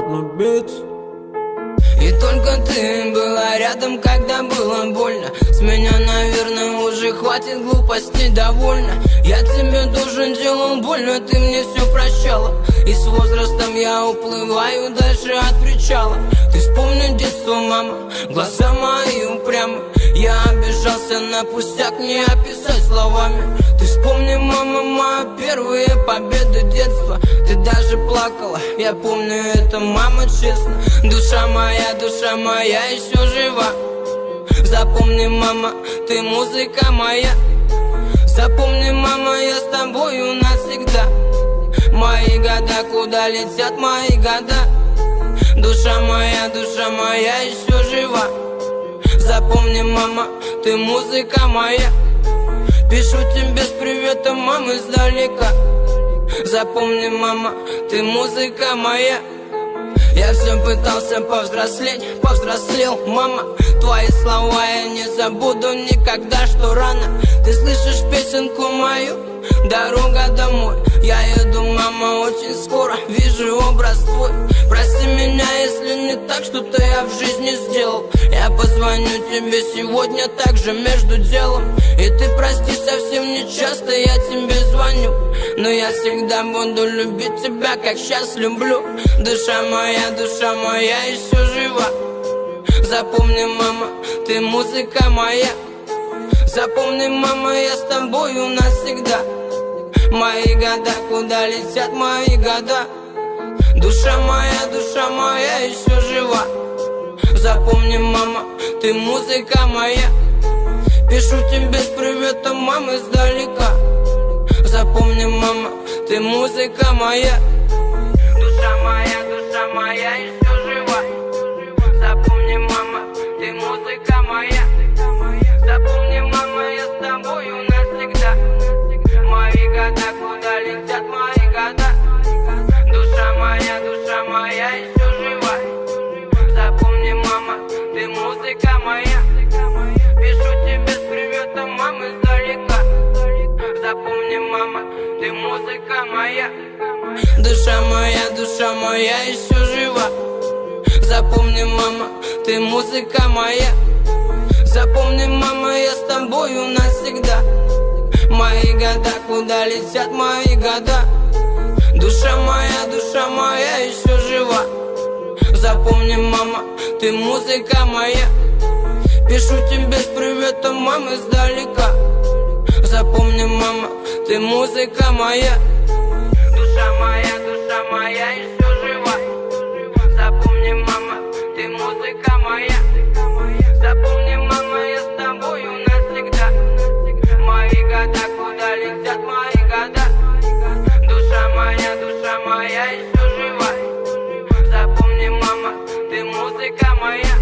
Hardnote Beats. И только ты была рядом, когда было больно. С меня, наверное, уже хватит глупостей довольно. Я тебе должен, делал больно, ты мне все прощала. И с возрастом я уплываю дальше от причала. Ты вспомни детство, мама, глаза мои упрямы. Я обижался на пустяк, не описать словами. Ты вспомни, мама, мои первые победы детства. Ты даже плакала, я помню это, мама, честно. Душа моя еще жива. Запомни, мама, ты музыка моя. Запомни, мама, я с тобою навсегда. Мои года, куда летят мои года. Душа моя еще жива. Запомни, мама, ты музыка моя. Пишу тебе с приветом, мама, издалека. Запомни, мама, ты музыка моя. Я все пытался повзрослел, мама. Твои слова я не забуду никогда, что рано. Ты слышишь песенку мою, дорога домой. Я еду, мама, очень скоро, вижу образ твой. Прости меня, если не так, что-то я в жизни сделал. Я позвоню тебе сегодня также между делом. И ты прости, совсем не часто я тебе звоню. Но я всегда буду любить тебя, как сейчас люблю. Душа моя еще жива. Запомни, мама, ты музыка моя. Запомни, мама, я с тобою навсегда. Мои года, куда летят мои года. Душа моя еще жива. Запомни, мама, ты музыка моя. Пишу тебе с приветом, мама, издалека. Запомни, мама, ты музыка моя. Душа моя еще жива. Запомни, мама, ты музыка моя. Запомни, мама, я с тобою навсегда. Мои года, куда летят мои года. Душа моя еще жива. Запомни, мама, ты музыка моя. Пишу тебе с приветом, мама, издалека. Запомни, мама, ты музыка моя. Душа моя еще жива. Запомни, мама, ты музыка моя. Запомни, мама, я с тобою навсегда. Мои года, куда летят мои года. Душа моя еще жива. Запомни, мама, ты музыка моя. Пишу тебе с приветом, мама, издалека. Запомни, мама, ты музыка моя. Душа моя еще жива. Запомни, мама, ты музыка моя. Запомни, мама, я с тобою навсегда. Мои года, куда летят мои года. Душа моя еще жива. Запомни, мама, ты музыка моя.